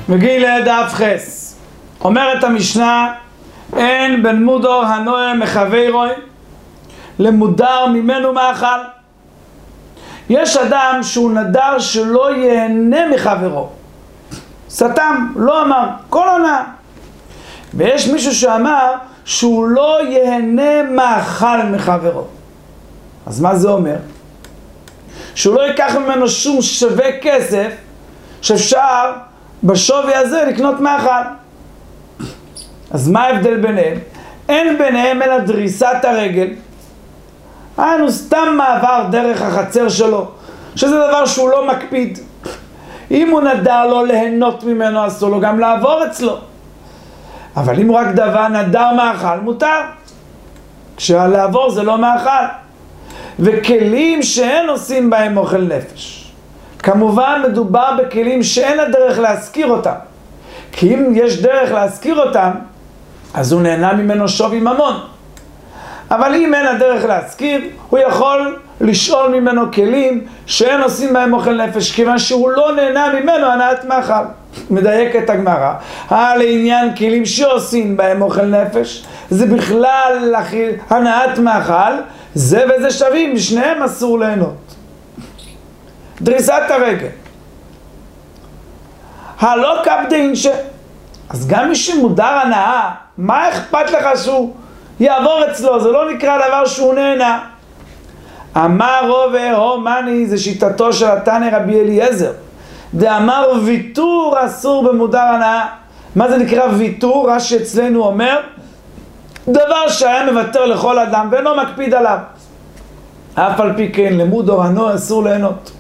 מגיע לדף חס. אומרת המשנה, אין בן מודר הנועה מחברוי למודר ממנו מאכל. יש אדם שהוא נדר שלא ייהנה מחברו, סתם, לא אמר, כל עונה. ויש מישהו שאמר שהוא לא ייהנה מאכל מחברו. אז מה זה אומר? שהוא לא ייקח ממנו שום שווה כסף שאפשר בשווי הזה לקנות מאכל. אז מה ההבדל ביניהם? אין ביניהם אלא דריסת הרגל. היינו סתם מעבר דרך החצר שלו, שזה דבר שהוא לא מקפיד. אם הוא נדר לו ליהנות ממנו, אסור לו גם לעבור אצלו. אבל אם הוא רק נדר מאכל, מותר. כשלעבור זה לא מאכל. וכלים שאין עושים בהם אוכל נפש. כמובן מדובר בכלים שאין הדרך להזכיר אותם. כי אם יש דרך להזכיר אותם, אז הוא נהנה ממנו שווי ממון. אבל אם אין הדרך להזכיר, הוא יכול לשאול ממנו כלים שאין עושים בהם אוכל נפש, כיוון שהוא לא נהנה ממנו הנאת מאכל. מדייקת הגמרא, לעניין כלים שעושים בהם אוכל נפש, זה בכלל הנאת מאכל, זה וזה שווים, בשניהם אסור ליהנות. דריסת הרגל. הלא קפדין אז גם מי שמודר הנאה, מה אכפת לך שהוא יעבור אצלו? זה לא נקרא דבר שהוא נהנה. אמר רובה הומני, זה שיטתו של התנא רבי אליעזר. דאמר ויתור אסור במודר הנאה. מה זה נקרא ויתור? רש"י אצלנו אומר, דבר שהיה מוותר לכל אדם ואינו מקפיד עליו. אף על פי כן למודר הנאה אסור ליהנות.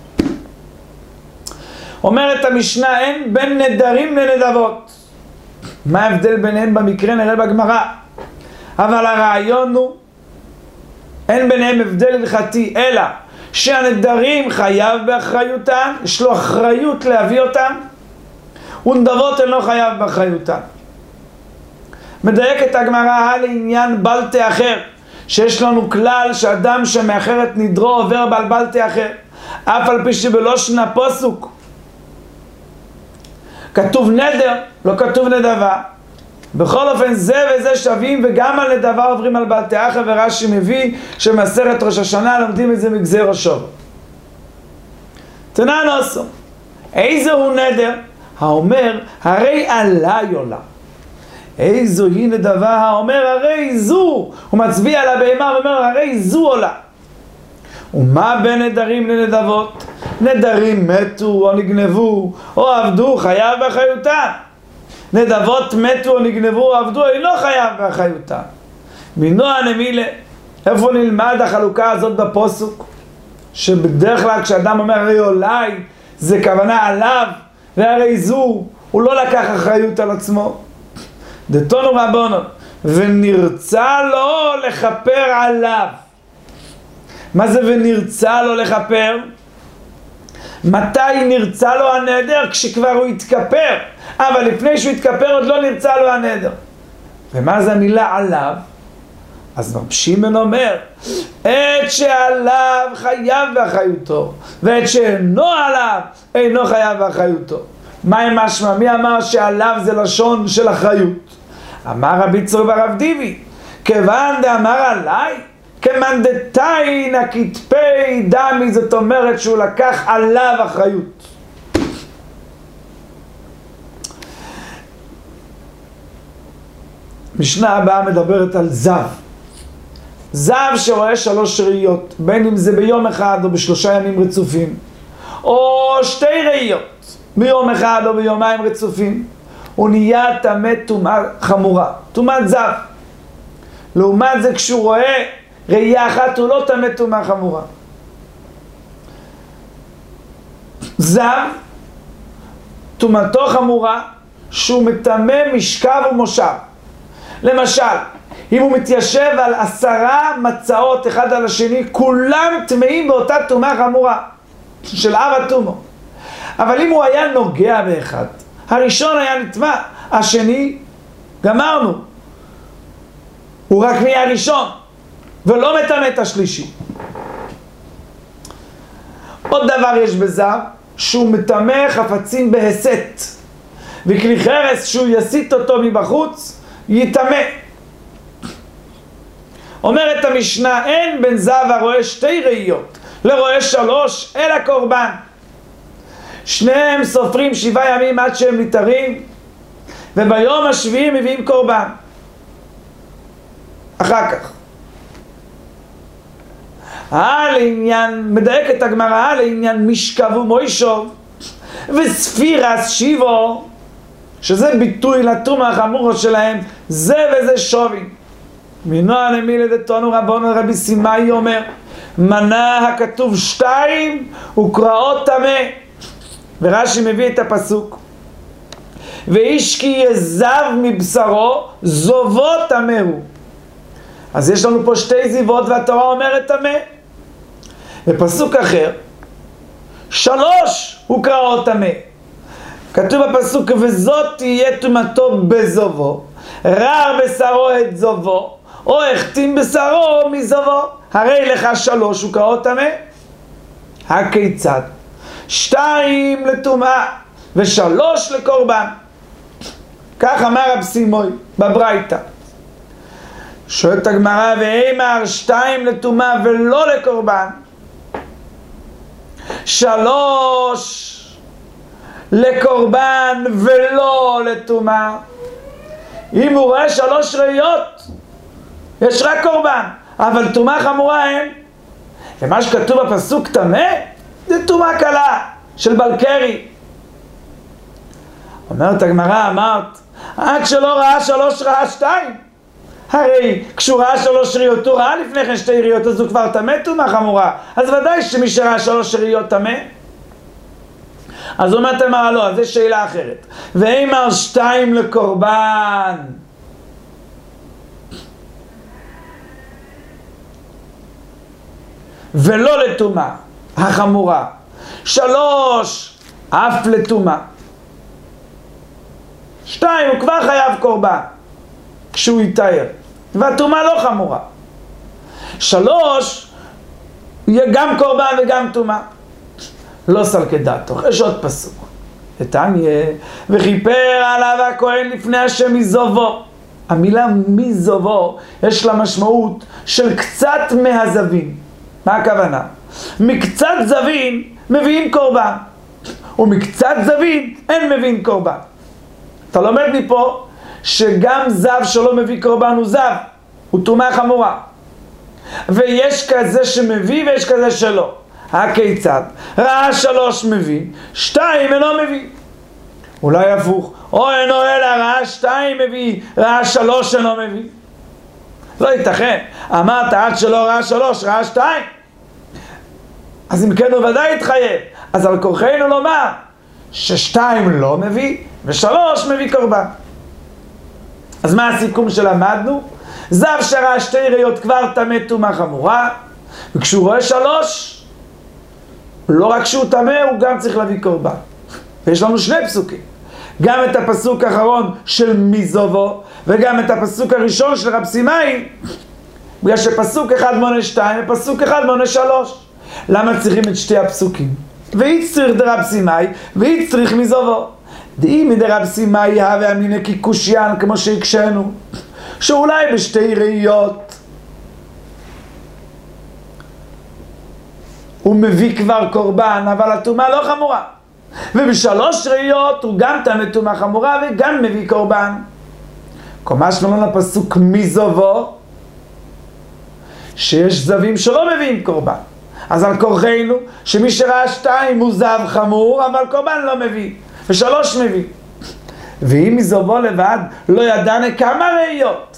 אומרת המשנה, אין בין נדרים לנדבות. מה ההבדל ביניהם במקרה? נראה בגמרא. אבל הרעיון הוא, אין ביניהם הבדל הלכתי, אלא שהנדרים חייב באחריותם, יש לו אחריות להביא אותם, ונדבות אינו חייב באחריותם. מדייק את הגמרא לעניין בלטה אחר, שיש לנו כלל שאדם שמאחר את נדרו עובר בלטה אחר, אף על פי שבלושן הפסוק כתוב נדר, לא כתוב נדבה. בכל אופן זה וזה שווים, וגם על נדבה עוברים על בלטה אחר, ורש"י מביא שמסכת ראש השנה לומדים את זה מגזר השור. תנא נוסו, איזה הוא נדר? האומר הרי עלה יולה. איזו היא נדבה? האומר הרי זו, הוא מצביע על הבהמה ואומר הרי זו עולה. ומה בין נדרים לנדבות? נדרים מתו או נגנבו או עבדו, חייב באחריותם. נדבות מתו או נגנבו או עבדו, אינו חייב באחריותם. מנוע נמילה, איפה נלמד החלוקה הזאת בפסוק? שבדרך כלל כשאדם אומר הרי אולי, זה כוונה עליו, והרי זו, הוא לא לקח אחריות על עצמו. דתונו רבונו, ונרצה לו לכפר עליו. מה זה ונרצה לו לכפר? מתי נרצה לו הנדר? כשכבר הוא התכפר. אבל לפני שהוא התכפר עוד לא נרצה לו הנדר. ומה זה המילה עליו? אז רב שמעון אומר, את שעליו חייב באחריותו, ואת שאינו עליו אינו חייב באחריותו. מה עם משמע? מי אמר שעליו זה לשון של אחריות? אמר רבי צור ברב דיבי, כיוון דאמר עליי, כמאן דתיינה כתפי דמי, זאת אומרת שהוא לקח עליו אחריות. משנה הבאה מדברת על זב. זב שרואה 3 ראיות, בין אם זה ביום אחד או ב3 ימים רצופים, או 2 ראיות ביום אחד או ביומיים רצופים, הוא נהיה טמא טומאה חמורה, טומאת זב. לעומת זה כשהוא רואה ראייה אחת הוא לא טמא טומאה חמורה. זב, טומאתו חמורה שהוא מטמא משכב ומושב. למשל, אם הוא מתיישב על 10 מצעות אחד על השני, כולם טמאים באותה טומאה חמורה של אב הטומאה. אבל אם הוא היה נוגע באחד, הראשון היה נטמא, השני גמרנו, הוא רק נהיה ראשון ולא מטמא את השלישי. עוד דבר יש בזב, שהוא מטמא חפצים בהסת, וכלי חרס שהוא יסיט אותו מבחוץ יטמא. אומרת המשנה, אין בן זב הרואה שתי ראיות לרואה שלוש אלא קורבן. שניהם סופרים 7 ימים עד שהם ניתרים, וביום השביעי מביאים קורבן אחר כך. לעניין, מדייקת הגמרא, לעניין משכב ומוישוב וספירס שיבו, שזה ביטוי לתרומה החמורה שלהם, זה וזה שווי. מנוע למילי דתנו רבנו רבי סימאי אומר, מנה הכתוב 2 וקראות טמא. ורש"י מביא את הפסוק, ואיש כי יזב מבשרו זובו טמא הוא. אז יש לנו פה 2 זיבות והתורה אומרת טמא. בפסוק אחר 3 וקראות טמא. כתוב בפסוק, וזאת תהיה טומאתו בזובו, רר בשרו את זובו, או החתים בשרו מזובו, הרי לך 3 וקראות טמא. הכיצד? 2 לטומאה ו3 לקורבן. כך אמר רב סימוי בברייתא. שואלת הגמרא, ואימר 2 לטומאה ולא לקורבן, 3 לקורבן ולא לטומאה. אם הוא רואה 3 ראיות, יש רק קורבן, אבל טומאה חמורה אין. ומה שכתוב בפסוק טמא, זה טומאה קלה של בלקרי. אומרת הגמרא, אמרת, עד שלא ראה 3 ראה 2. הרי כשהוא ראה 3 ראיות, הוא ראה לפני כן 2 ראיות, אז הוא כבר טמא טומאה חמורה. אז ודאי שמי שראה 3 ראיות טמא. אז אומרת אמרה לא, אז זו שאלה אחרת. ואימר 2 לקורבן, ולא לטומאה החמורה, 3 אף לטומאה. 2 הוא כבר חייב קורבן כשהוא יתאר, והטומאה לא חמורה. 3 יהיה גם קורבן וגם טומאה. לא סלקי דעתו. יש עוד פסוק. ותניא, וכיפר עליו הכהן לפני השם מזובו. המילה מזובו יש לה משמעות של קצת מהזווין. מה הכוונה? מקצת זווין מביאים קורבן, ומקצת זווין אין מביאים קורבן. אתה לומד מפה שגם זב שלא מביא קורבן הוא זב, הוא טומאה חמורה. ויש כזה שמביא ויש כזה שלא. הכיצד? ראה 3 מביא, 2 אינו מביא. אולי הפוך, או אינו אלא ראה 2 מביא, ראה 3 אינו מביא. לא ייתכן. אמרת עד שלא ראה 3, ראה 2. אז אם כן הוא ודאי יתחייב. אז על כורחנו לומר ש2 לא מביא ו3 מביא קורבן. אז מה הסיכום שלמדנו? זב שראה 2 ראיות כבר טמא טומאה חמורה, וכשהוא רואה 3, לא רק שהוא טמא, הוא גם צריך להביא קורבן. ויש לנו 2 פסוקים. גם את הפסוק האחרון של מזובו, וגם את הפסוק הראשון של רב סימאי, בגלל שפסוק 1 מונה 2 ופסוק 1 מונה 3. למה צריכים את 2 הפסוקים? ויצריך דרב סימאי ויצריך מזובו. דאי מדרב סימאי הווה אמינא כקושיין, כמו שהקשנו, שאולי ב2 ראיות הוא מביא כבר קורבן, אבל הטומאה לא חמורה. וב3 ראיות הוא גם טמא טומאה חמורה וגם מביא קורבן. קומש לנו לפסוק מזובו, שיש זבים שלא מביאים קורבן. אז על כורחנו שמי שראה 2 הוא זב חמור, אבל קורבן לא מביא, ו3 מביא. ואם מזובו לבד לא ידענו כמה ראיות,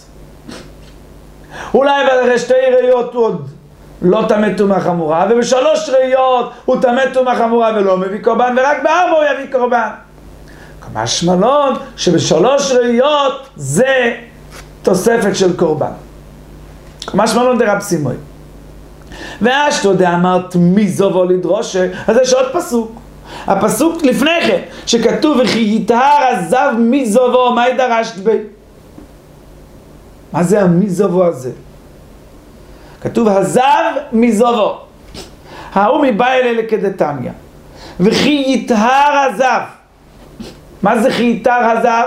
אולי אחרי 2 ראיות הוא עוד לא טמא טומאה חמורה, וב3 ראיות הוא טמא טומאה חמורה ולא מביא קורבן, ורק ב4 הוא יביא קורבן. משמע לון שב3 ראיות זה תוספת של קורבן. משמע לון דרב סימוי. ואשתו דאמרת מזובו לדרושה, אז יש עוד פסוק. הפסוק לפני כן, שכתוב וכי יטהר הזב מזובו, מה דרשת בי? מה זה המזובו הזה? כתוב הזב מזובו. ההוא מבא אלה כדתניא. וכי יטהר הזב. מה זה חיתר הזב?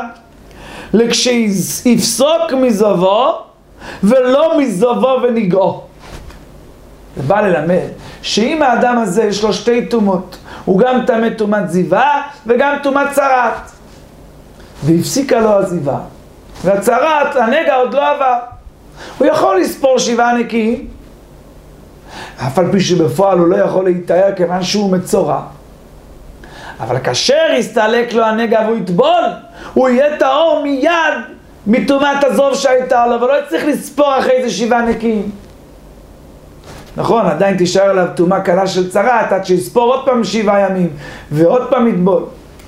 לכשיפסוק מזובו ולא מזובו ונגעו. זה בא ללמד שאם האדם הזה יש לו שתי תומות, הוא גם טמא תומת זיווה וגם תומת צרת, והפסיקה לו הזיווה והצרת, הנגע עוד לא עבר, הוא יכול לספור 7 נקיים, אף על פי שבפועל הוא לא יכול להתאר כיוון שהוא מצורע. אבל כאשר יסתלק לו הנגע והוא יטבול, הוא יהיה טהור מיד מתומת הזוב שהייתה לו, ולא יצטרך לספור אחרי זה 7 נקיים. נכון, עדיין תישאר עליו תומה קלה של צרת, עד שיספור עוד פעם 7 ימים, ועוד פעם יטבול.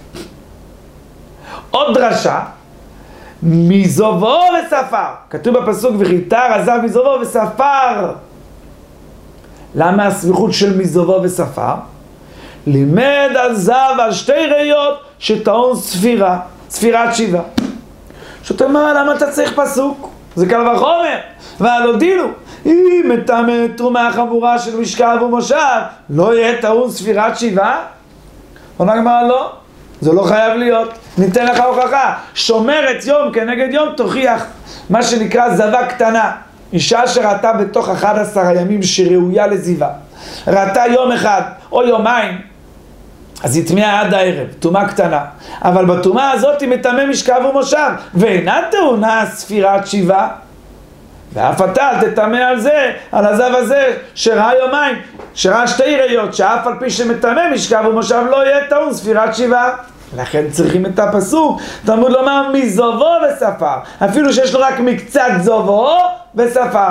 עוד דרשה, מזובו וספר. כתוב בפסוק, וחיתר הזב מזובו וספר. למה הסמיכות של מזובו וספר? לימד הזב על 2 ראיות שטעון ספירה, ספירת 7. זאת אומרת, למה אתה צריך פסוק? זה קל וחומר. ועל הודילו, אם מטמא תרומה חמורה של משכב ומושב, לא יהיה טעון ספירת 7? עונה הגמרא לא, זה לא חייב להיות. ניתן לך הוכחה, שומרת יום כנגד יום תוכיח. מה שנקרא זבה קטנה, אישה שראתה בתוך 11 הימים שראויה לזיווה, ראתה יום אחד או יומיים, אז היא טמאה עד הערב, תומה קטנה. אבל בתומה הזאת היא מטמא משכב ומושב, ואינה טעונה ספירת 7. ואף אתה אל תטמא על זה, על הזב הזה שראה יומיים, שראה 2 ראיות, שאף על פי שמטמא משכב ומושב לא יהיה טעון ספירת 7. לכן צריכים את הפסוק, תלמוד לומר מזובו וספר, אפילו שיש לו רק מקצת זובו וספר.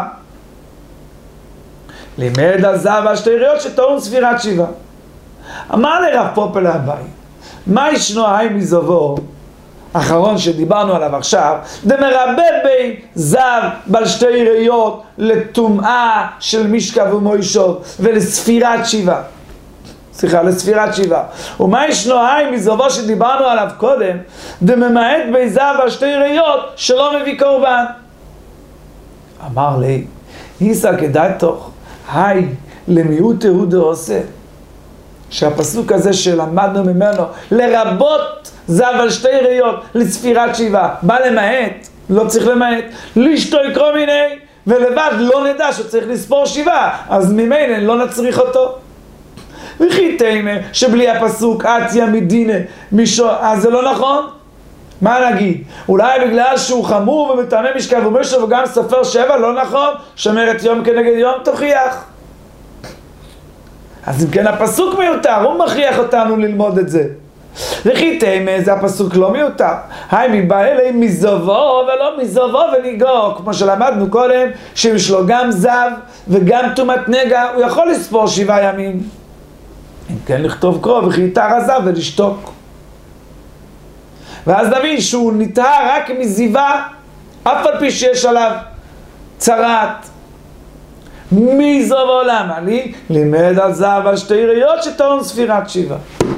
לימד הזב על 2 ראיות שטעון ספירת 7. אמר לרב פופל אביי, מה ישנו היי מזובו, אחרון שדיברנו עליו עכשיו, דמרבה בי זב בעל 2 ראיות לטומאה של משכב ומוישוב ולספירת 7. סליחה, לספירת 7. ומה ישנו היי מזובו שדיברנו עליו קודם, דממעט בי זב בעל 2 ראיות שלא מביא קורבן. אמר לי, היסה כדאי תוך, היי למיעוט יהודה עושה, שהפסוק הזה שלמדנו ממנו, לרבות זב על 2 ראיות לספירת 7, בא למעט, לא צריך למעט, לשתו יקרוא מיני, ולבד לא נדע שצריך לספור 7, אז ממילא לא נצריך אותו. וכי תימא שבלי הפסוק עתיה מדינה מישו, אז זה לא נכון? מה נגיד? אולי בגלל שהוא חמור ומטמא משכב ומוישוב וגם סופר 7, לא נכון? שומרת יום כנגד יום תוכיח. אז אם כן הפסוק מיותר, הוא מכריח אותנו ללמוד את זה. וכי תימא זה הפסוק לא מיותר, היי מבא אלי מזובו ולא מזובו ונגעו, כמו שלמדנו קודם, שיש לו גם זב וגם תומת נגע, הוא יכול לספור 7 ימים. אם כן לכתוב קרוא וחיתר הזב ולשתוק, ואז נבין שהוא נטהר רק מזיווה, אף על פי שיש עליו צרת. מזובו למה לי? לימד על זב על 2 ראיות שטעון ספירת 7.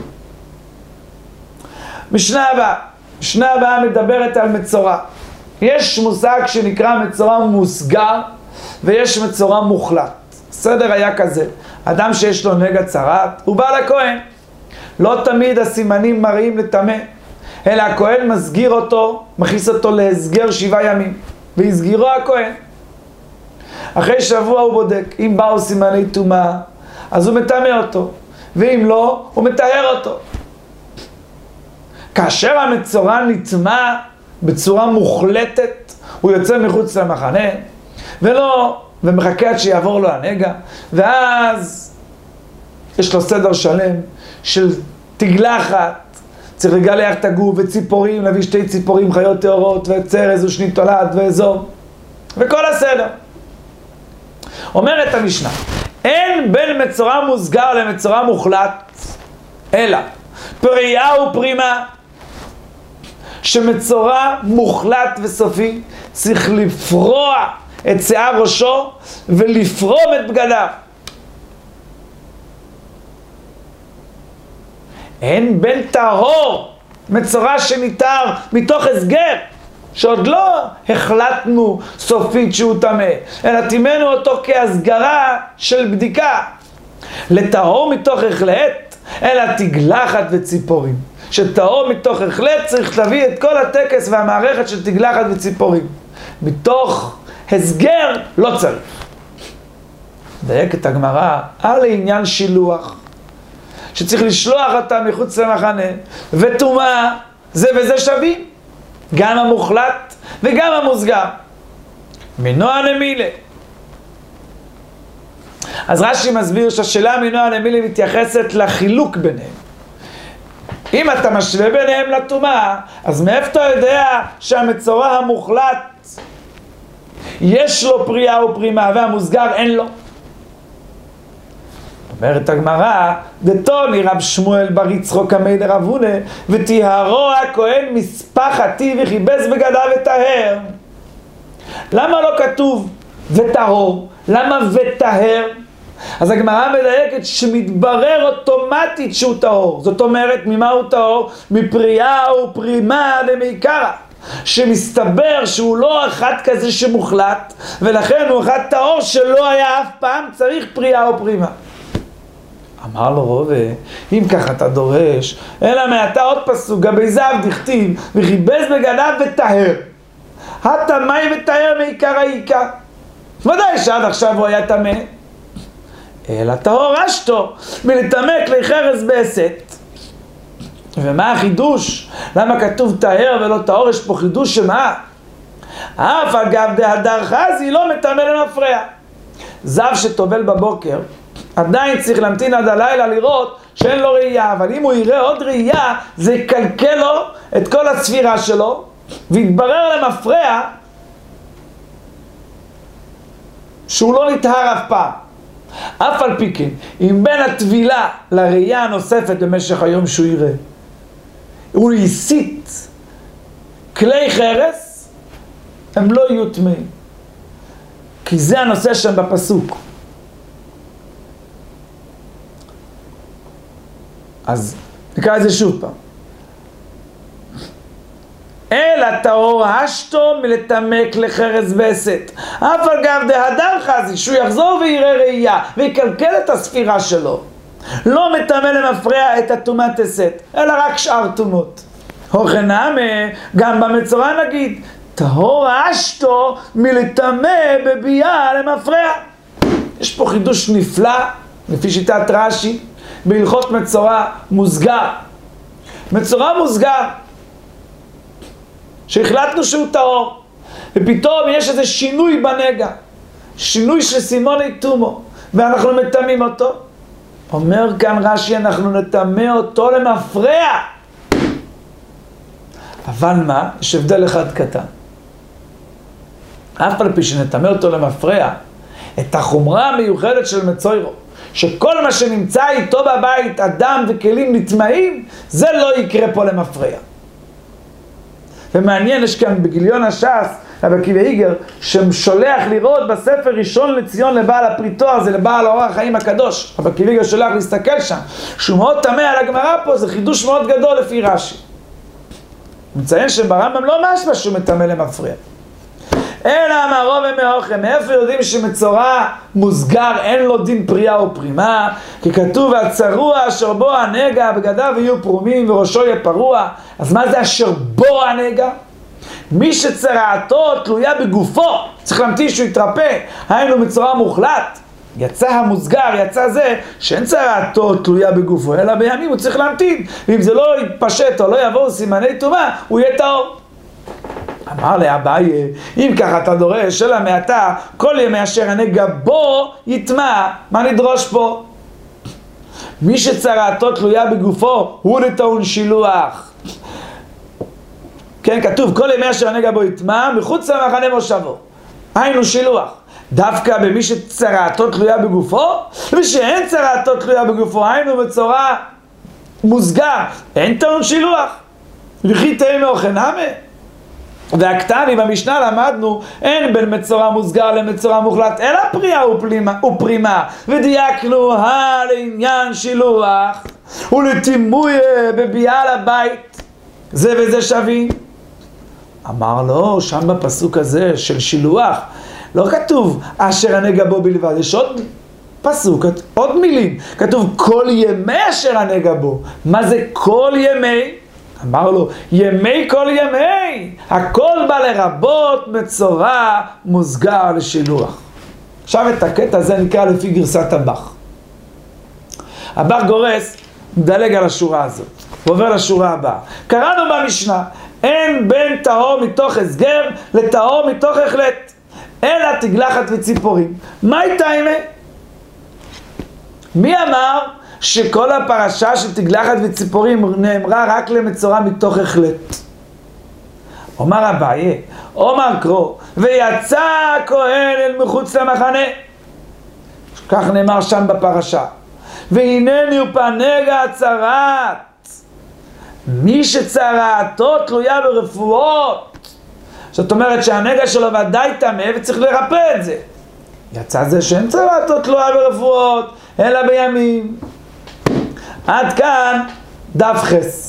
משנה הבאה מדברת על מצורע. יש מושג שנקרא מצורע מוסגר ויש מצורע מוחלט. הסדר היה כזה, אדם שיש לו נגע צרת הוא בא לכהן, לא תמיד הסימנים מראים לטמא, אלא הכהן מסגיר אותו, מכניס אותו להסגר 7 ימים והסגירו הכהן. אחרי שבוע הוא בודק, אם באו סימני טומאה אז הוא מטמא אותו, ואם לא הוא מטהר אותו. כאשר המצורע נטמא בצורה מוחלטת, הוא יוצא מחוץ למחנה ומחכה עד שיעבור לו הנגע, ואז יש לו סדר שלם של תגלחת, צריך לגלח את הגוף וציפורים, להביא 2 ציפורים חיות טהורות וצרז ושנית תולעת ואזור וכל הסדר. אומרת המשנה, אין בין מצורע מוסגר למצורע מוחלט אלא פרייה ופרימה, שמצורע מוחלט וסופי צריך לפרוע את שיער ראשו ולפרום את בגדיו. אין בין טהור, מצורע שניתר מתוך הסגר שעוד לא החלטנו סופית שהוא טמא, אלא טימאנו אותו כהסגרה של בדיקה, לטהור מתוך החלט אלא תגלחת וציפורים, שטהור מתוך החלט צריך להביא את כל הטקס והמערכת של תגלחת וציפורים. מתוך הסגר לא צריך. דייקת הגמרא על עניין שילוח, שצריך לשלוח אותה מחוץ למחנה, וטומאה זה וזה שווים, גם המוחלט וגם המוסגר. מנוע למילה. אז רש"י מסביר שהשאלה מנוע למילה מתייחסת לחילוק ביניהם. אם אתה משווה ביניהם לטומאה, אז מאיפה אתה יודע שהמצורע המוחלט יש לו פריאה ופרימה והמוסגר אין לו? אומרת הגמרא, דתוני רב שמואל בר יצחוק עמי דרב הונא, וטיהרו הכהן מספחתי וכיבס בגדיו וטהר. למה לא כתוב וטהור? למה וטהר? אז הגמרא מדייקת שמתברר אוטומטית שהוא טהור. זאת אומרת, ממה הוא טהור? מפריאה ופרימה למעיקרא. שמסתבר שהוא לא אחד כזה שמוחלט, ולכן הוא אחד טהור שלא היה אף פעם צריך פריאה או פרימה. אמר לו רובה, אם ככה אתה דורש, אלא מעתה עוד פסוק, גבי זהב דכתיב, וכיבס בגדיו וטהר. הטמאי וטהר מעיקר העיקר. ודאי שעד עכשיו הוא היה טמא. אלא טהור אשתו, מלטמא כלי חרס בעשת. ומה החידוש? למה כתוב טהר ולא טהור? יש פה חידוש שמה? אף אגב דהדר חזי לא מטמא למפרע. זב שטובל בבוקר, עדיין צריך להמתין עד הלילה לראות שאין לו ראייה, אבל אם הוא יראה עוד ראייה, זה יקלקל לו את כל הספירה שלו, ויתברר למפרע שהוא לא נטהר אף פעם. אף על פי כן, אם בין הטבילה לראייה הנוספת במשך היום שהוא יראה, הוא יסיט כלי חרס, הם לא יהיו טמאים. כי זה הנושא שם בפסוק. אז נקרא את זה שוב פעם. אלא טהור אשתו מלטמא כלי חרס בעשת. אף על גב דהדר חזי, שהוא יחזור ויראה ראייה ויקלקל את הספירה שלו. לא מטמא למפרע את הטומאת עשת, אלא רק שאר טומאות. הוכנמה, גם במצורע נגיד, טהור אשתו מלטמא בביאה למפרע. יש פה חידוש נפלא, לפי שיטת רש"י, בהלכות מצורע מוסגר. מצורע מוסגר, שהחלטנו שהוא טהור, ופתאום יש איזה שינוי בנגע, שינוי של סימוני תומו, ואנחנו מטמאים אותו. אומר כאן רש"י, אנחנו נטמא אותו למפרע. אבל מה? יש הבדל אחד קטן. אף על פי שנטמא אותו למפרע, את החומרה המיוחדת של מצוירו, שכל מה שנמצא איתו בבית, אדם וכלים נטמאים, זה לא יקרה פה למפרע. ומעניין, יש כאן בגיליון הש"ס, רבי עקיבא איגר, ששולח לראות בספר ראשון לציון לבעל הפריטו, זה לבעל האור החיים הקדוש. רבי עקיבא איגר שולח להסתכל שם, שהוא מאוד תמה על הגמרא פה, זה חידוש מאוד גדול לפי רש"י. הוא מציין שברמב"ם לא משמע שהוא מטמא למפרע. אלא אמרו ומאוכם, מאיפה יודעים שמצורע מוסגר אין לו דין פריאה או פרימה? כי כתוב הצרוע אשר בו הנגע, בגדיו יהיו פרומים וראשו יהיה פרוע. אז מה זה אשר בו הנגע? מי שצרעתו תלויה בגופו, צריך להמתין שהוא יתרפא, היינו מצורע מוחלט. יצא המוסגר, יצא זה שאין צרעתו תלויה בגופו, אלא בימים הוא צריך להמתין, ואם זה לא יתפשט או לא יבואו סימני טומאה, הוא יהיה טהור. אמר לאביי, אם ככה אתה דורש, אלא מעתה, כל ימי אשר הנגע בו יטמא. מה נדרוש פה? מי שצרעתו תלויה בגופו, הוא לטעון שילוח. כן, כתוב, כל ימי אשר הנגע בו יטמא, מחוץ למחנה מושבו. היינו שילוח. דווקא במי שצרעתו תלויה בגופו, ושאין צרעתו תלויה בגופו, היינו מצורע מוסגר, אין טעון שילוח. לכי תהי מאוכנמה. והקטני במשנה למדנו, אין בין מצורע מוסגר למצורע מוחלט, אלא פריאה ופרימה, ודייקנו לעניין שילוח, ולתימוי בביאה לבית, זה וזה שווים. אמר לו, שם בפסוק הזה של שילוח, לא כתוב אשר הנגע בו בלבד, יש עוד פסוק, עוד מילים, כתוב כל ימי אשר הנגע בו. מה זה כל ימי? אמר לו, ימי כל ימי, הכל בא לרבות בצורה מוסגר לשילוח. עכשיו את הקטע הזה נקרא לפי גרסת הבח. הבח גורס, מדלג על השורה הזאת, ועובר לשורה הבאה. קראנו במשנה, אין בין טהור מתוך הסגר לטהור מתוך החלט, אלא תגלחת וציפורים. מה הייתה אימה? מי אמר שכל הפרשה של תגלחת וציפורים נאמרה רק למצורע מתוך החלט? אומר אביי, אומר קרוא, ויצא הכהן אל מחוץ למחנה. כך נאמר שם בפרשה. והנני ופנגע צרעת. מי שצרעתו תלויה ברפואות. זאת אומרת שהנגע שלו ודאי טמא וצריך לרפא את זה. יצא זה שאין צרעתו תלויה ברפואות, אלא בימים. עד כאן דף חס.